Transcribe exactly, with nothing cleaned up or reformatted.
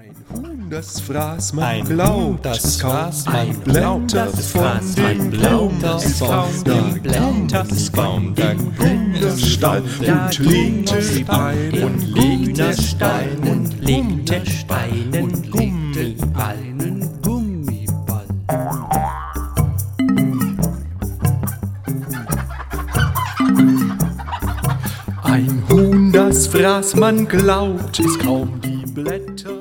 Ein Huhn, das fraß, man Ein glaubt, Huhn, das es fraß, kaum man die glaubt, Blätter es von fraß, dem man glaubt, Baum, es da kaum da die Blätter ging vom Baum der Stein und legte einen und legte Stein und legte Steinen und Gummiball. einen Gummiball. Ein Huhn, das fraß, man glaubt, es kaum die Blätter